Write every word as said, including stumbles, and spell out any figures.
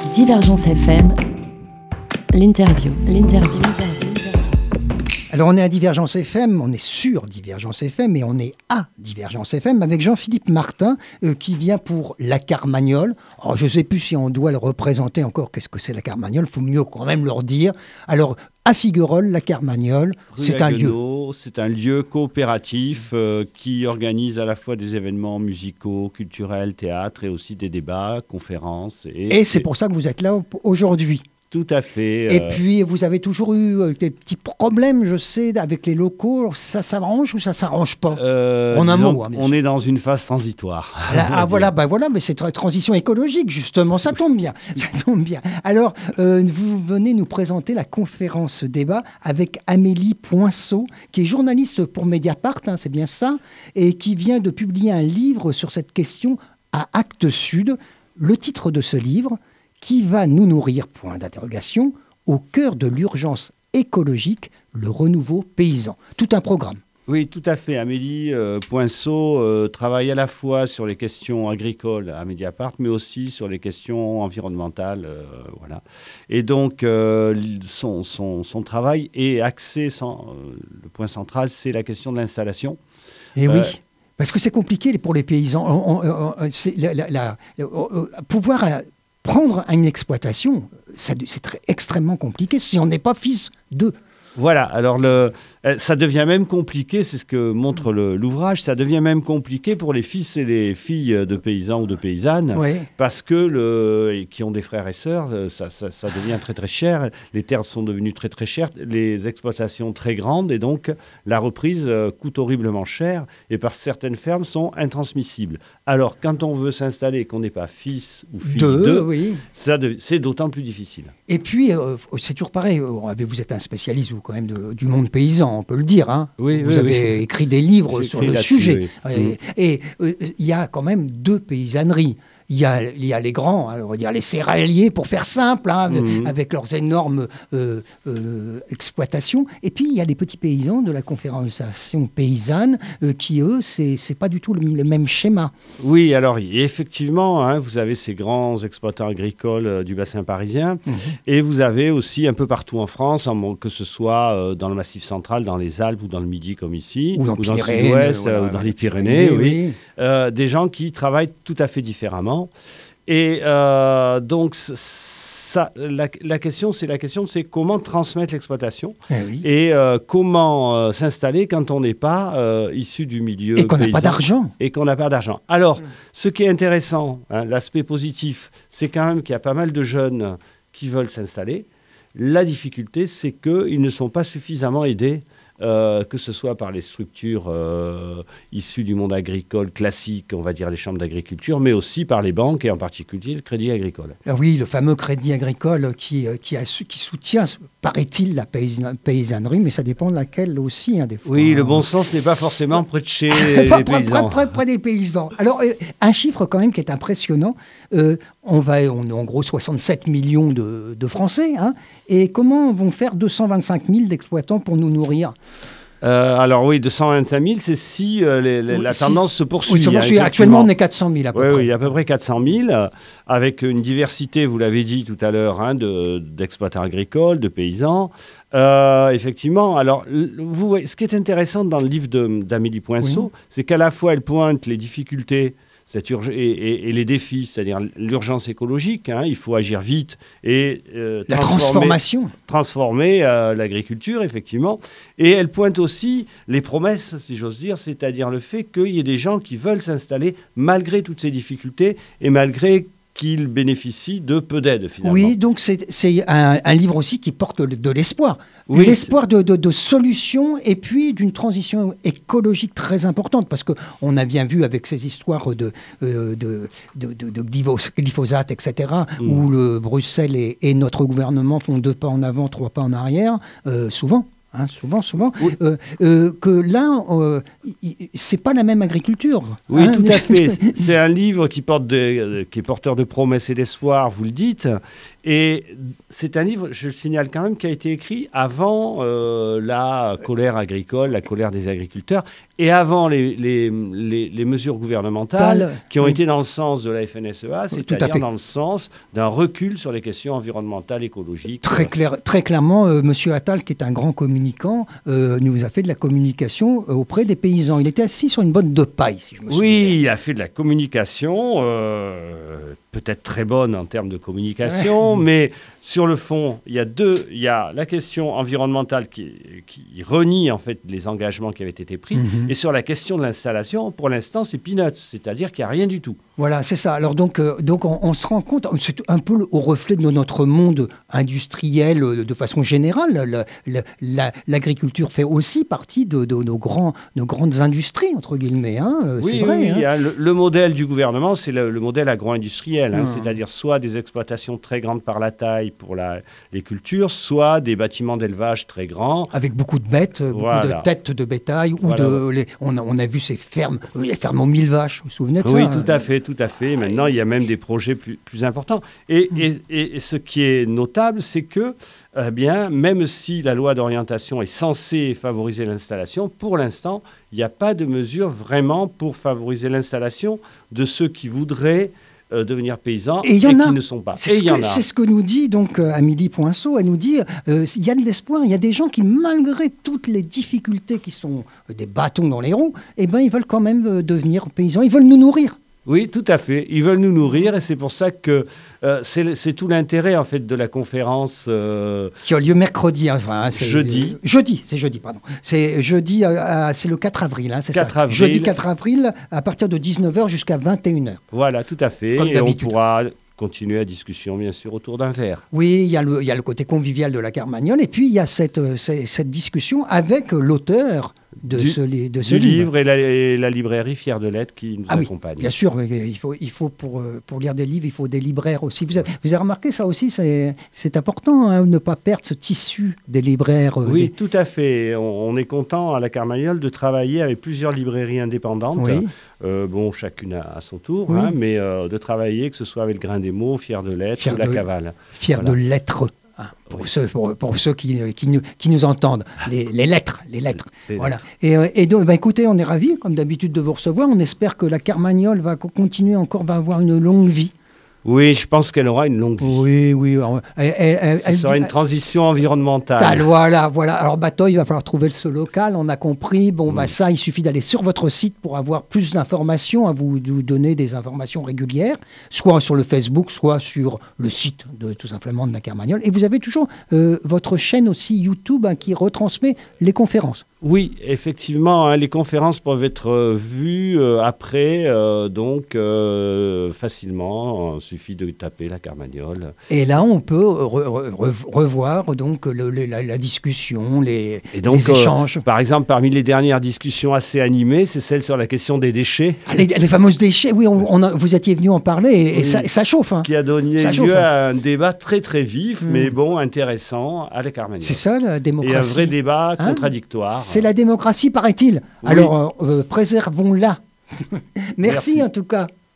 Divergence F M, l'interview, l'interview. Alors on est à Divergence F M, on est sur Divergence F M et on est à Divergence F M avec Jean-Philippe Martin euh, qui vient pour la Carmagnole. Oh, je ne sais plus si on doit le représenter encore. Qu'est-ce que c'est la Carmagnole ? Il faut mieux quand même leur dire. Alors à Figueroles, la Carmagnole, Rue c'est un lieu. Haguenau, c'est un lieu coopératif euh, qui organise à la fois des événements musicaux, culturels, théâtre et aussi des débats, conférences. Et, Et c'est pour ça que vous êtes là aujourd'hui. Tout à fait. Et euh, puis, vous avez toujours eu euh, des petits problèmes, je sais, avec les locaux. Ça s'arrange ou ça s'arrange pas euh, En un disons mot, hein, bien on sûr. est dans une phase transitoire. Là, ah voilà, bah voilà, mais c'est une transition écologique justement, ça tombe bien, ça tombe bien. Alors, euh, vous venez nous présenter la conférence débat avec Amélie Poinceau, qui est journaliste pour Mediapart, hein, c'est bien ça, et qui vient de publier un livre sur cette question à Actes Sud. Le titre de ce livre, qui va nous nourrir, point d'interrogation, au cœur de l'urgence écologique, le renouveau paysan. Tout un programme. Oui, tout à fait. Amélie euh, Poinceau euh, travaille à la fois sur les questions agricoles à Mediapart, mais aussi sur les questions environnementales. Euh, voilà. Et donc, euh, son, son, son travail est axé, sans, euh, le point central, c'est la question de l'installation. Et Euh, oui, parce que c'est compliqué pour les paysans. On- on- on- c'est la- la- la- la- pouvoir euh, prendre une exploitation, ça- c'est très- extrêmement compliqué si on n'est pas fils d'eux. Voilà, alors le, euh, ça devient même compliqué, c'est ce que montre le- l'ouvrage, ça devient même compliqué pour les fils et les filles de paysans ou de paysannes, Ouais. parce que le, et qui ont des frères et sœurs, euh, ça, ça, ça devient très très cher, les terres sont devenues très très chères, les exploitations très grandes, et donc la reprise euh, coûte horriblement cher, et par certaines fermes sont intransmissibles. Alors quand on veut s'installer et qu'on n'est pas fils ou fille D'eux, d'eux, oui. ça de- c'est d'autant plus difficile. Et puis, euh, c'est toujours pareil, euh, vous êtes un spécialiste vous, quand même de- du monde paysan, on peut le dire. Hein. Oui, vous oui, avez oui. écrit des livres J'ai sur écrit le là-dessus, sujet. oui. Ouais. Et euh, il y a quand même deux paysanneries. Il y, a, il y a les grands, hein, on va dire les céréaliers, pour faire simple, hein, avec, Mhm. avec leurs énormes euh, euh, exploitations. Et puis, il y a les petits paysans de la Confédération paysanne, euh, qui, eux, c'est c'est pas du tout le, le même schéma. Oui, alors y- effectivement, hein, vous avez ces grands exploitants agricoles euh, du bassin parisien, Mhm. et vous avez aussi un peu partout en France, en- que ce soit euh, dans le Massif central, dans les Alpes ou dans le Midi comme ici, Ou dans le Pyrénées, Sud-Ouest, voilà, euh, ou dans ouais. les Pyrénées, Oui, oui, oui. Euh, des gens qui travaillent tout à fait différemment. Et euh, donc, c- ça, la, la question, c'est la question, c'est comment transmettre l'exploitation Eh oui. et euh, comment euh, s'installer quand on n'est pas euh, issu du milieu Et qu'on n'a pas paysan d'argent. et qu'on n'a pas d'argent. Alors, ce qui est intéressant, hein, l'aspect positif, c'est quand même qu'il y a pas mal de jeunes qui veulent s'installer. La difficulté, c'est qu'ils ne sont pas suffisamment aidés, euh, que ce soit par les structures euh, issues du monde agricole classique, on va dire les chambres d'agriculture, mais aussi par les banques et en particulier le Crédit Agricole. Ah oui, le fameux crédit agricole qui, euh, qui, a, su- qui soutient, paraît-il, la paysan- paysannerie, mais ça dépend de laquelle aussi, hein, des fois. Oui, le hein. bon sens n'est pas forcément près de chez Pas les près, paysans. près- près- près des paysans. Alors, euh, un chiffre quand même qui est impressionnant. Euh, on, va, on est en gros soixante-sept millions de, de Français. Hein, et comment vont faire deux cent vingt-cinq mille d'exploitants pour nous nourrir ? Euh, alors oui, deux cent vingt-cinq mille, c'est si euh, les- les- Oui, la si- tendance se poursuit. Oui, se hein, poursuit. effectivement. Actuellement, on est quatre cent mille à peu Oui, près. oui, à peu près quatre cent mille, euh, avec une diversité, vous l'avez dit tout à l'heure, hein, de- d'exploitants agricoles, de paysans. Euh, effectivement, alors, l- vous voyez, ce qui est intéressant dans le livre de- d'Amélie Poinceau, Oui. c'est qu'à la fois elle pointe les difficultés cette urge- et, et- et les défis, c'est-à-dire l'urgence écologique, hein, il faut agir vite et euh, La transformer- transformation. transformer euh, l'agriculture, effectivement. Et elle pointe aussi les promesses, si j'ose dire, c'est-à-dire le fait qu'il y ait des gens qui veulent s'installer malgré toutes ces difficultés et malgré qu'ils bénéficient de peu d'aide, finalement. Oui, donc c'est c'est un, un livre aussi qui porte le- de l'espoir. Oui, L'espoir de, de, de solutions et puis d'une transition écologique très importante. Parce qu'on a bien vu avec ces histoires de, euh, de, de, de, de glyphos- glyphosate, et cetera, Mm. où le Bruxelles et, et notre gouvernement font deux pas en avant, trois pas en arrière, euh, souvent. Hein, souvent, souvent, Oui. euh, euh, que là, euh, y- y- c'est pas la même agriculture. Oui, hein. tout à fait. C'est un livre qui, porte des- euh, qui est porteur de promesses et d'espoir, vous le dites. Et c'est un livre, je le signale quand même, qui a été écrit avant euh, la colère agricole, la colère des agriculteurs. et avant les, les, les, les mesures gouvernementales Tal, qui ont oui. été dans le sens de la F N S E A, Tout à c'est-à-dire fait. dans le sens d'un recul sur les questions environnementales, écologiques. Très, clair, très clairement, euh, M. Attal, qui est un grand communicant, euh, nous a fait de la communication euh, auprès des paysans. Il était assis sur une botte de paille, si je me souviens. Oui, il a fait de la communication, euh, peut-être très bonne en termes de communication, Ouais. mais sur le fond, il y a deux. Il y a la question environnementale qui, qui renie en fait les engagements qui avaient été pris, Mhm. et sur la question de l'installation, pour l'instant, c'est peanuts, c'est-à-dire qu'il n'y a rien du tout. Voilà, c'est ça. Alors donc, euh, donc on, on se rend compte, c'est un peu le- au reflet de notre monde industriel euh, de façon générale. Le- le- la- L'agriculture fait aussi partie de, de nos, grands, nos grandes industries, entre guillemets. Hein, euh, Oui, c'est oui, vrai. oui, hein. hein, le, le modèle du gouvernement, c'est le, le modèle agro-industriel, hein, Mmh. c'est-à-dire soit des exploitations très grandes par la taille pour la, les cultures, soit des bâtiments d'élevage très grands. Avec beaucoup de bêtes, euh, beaucoup Voilà. de têtes de bétail, ou Voilà. de, les- on, a, on a vu ces fermes, euh, les fermes aux mille vaches, vous vous souvenez de ça? Oui, hein tout à fait, tout à fait. Maintenant, il y a même des projets plus, plus importants. Et, et- et- et ce qui est notable, c'est que, eh bien, même si la loi d'orientation est censée favoriser l'installation, pour l'instant, il n'y a pas de mesure vraiment pour favoriser l'installation de ceux qui voudraient euh, devenir paysans Et et, il y en a. qui ne sont pas. C'est Et ce, il y en que- a. c'est ce que nous dit donc euh, Amélie Poinceau. Elle nous dit euh, il y a de l'espoir, il y a des gens qui, malgré toutes les difficultés qui sont euh, des bâtons dans les roues, eh ben, ils veulent quand même euh, devenir paysans, ils veulent nous nourrir. Oui, tout à fait. Ils veulent nous nourrir et c'est pour ça que euh, c'est c'est tout l'intérêt en fait de la conférence. euh, Qui a lieu mercredi. hein, enfin, hein, c'est- Jeudi. euh, jeudi, c'est jeudi, pardon. C'est jeudi, euh, à- c'est le quatre avril, hein, c'est ça. quatre avril. Jeudi quatre avril, à partir de dix-neuf heures jusqu'à vingt et une heures. Voilà, tout à fait. Comme Et on d'habitude. pourra continuer la discussion, bien sûr, autour d'un verre. Oui, il y, a le- il y a le côté convivial de la Carmagnole, et puis il y a cette, euh, cette, cette discussion avec l'auteur de Du- ce, li- de ce Du livre. livre et la, et la librairie Fière de l'être qui nous Ah oui, accompagne. bien sûr, mais il faut, il faut pour, euh, pour lire des livres, il faut des libraires aussi. Vous avez, vous avez remarqué ça aussi, c'est c'est important, hein, ne pas perdre ce tissu des libraires. euh, Oui, des- tout à fait. On, on est content à la Carmagnole de travailler avec plusieurs librairies indépendantes. Oui. Euh, bon, chacune à, à son tour, Oui. hein, mais euh, de travailler, que ce soit avec le Grain des mots, Fière de l'être Fière ou la de- Cavale. Fiers Voilà. de l'être. hein, pour, ceux, pour, pour ceux qui, qui, nous, qui nous entendent, les, les lettres, les lettres. Les voilà. Et, euh, et donc, bah, écoutez, on est ravis, comme d'habitude, de vous recevoir. On espère que la Carmagnole va co- continuer encore, va avoir une longue vie. Oui, je pense qu'elle aura une longue vie. Oui, oui. alors, Elle, elle- elle- Ce elle- sera une elle- transition environnementale. Tal, voilà, voilà. Alors, Batoy, il va falloir trouver ce local, on a compris. Bon, bah, ça, il suffit d'aller sur votre site pour avoir plus d'informations, à vous, vous donner des informations régulières, soit sur le Facebook, soit sur le site, de, tout simplement, de la Carmagnole. Et vous avez toujours euh, votre chaîne aussi YouTube hein, qui retransmet les conférences. Oui, effectivement, hein, les conférences peuvent être euh, vues euh, après, euh, donc euh, facilement. Il suffit de taper la Carmagnole. Et là, on peut re- re- re- revoir donc le- le- la, la discussion, les, Et donc, les euh, échanges. Par exemple, parmi les dernières discussions assez animées, c'est celle sur la question des déchets, Ah, les, les fameuses déchets, oui, on, on a- vous étiez venu en parler et, et Oui. ça, ça chauffe. hein. qui a donné Ça lieu chauffe, hein. à un débat très très vif, Mm. mais bon, intéressant, à la Carmagnole. C'est ça la Et démocratie. un vrai débat Hein contradictoire. C'est la démocratie, paraît-il. Oui. Alors, euh, euh, préservons-la. Merci, Merci. en tout cas.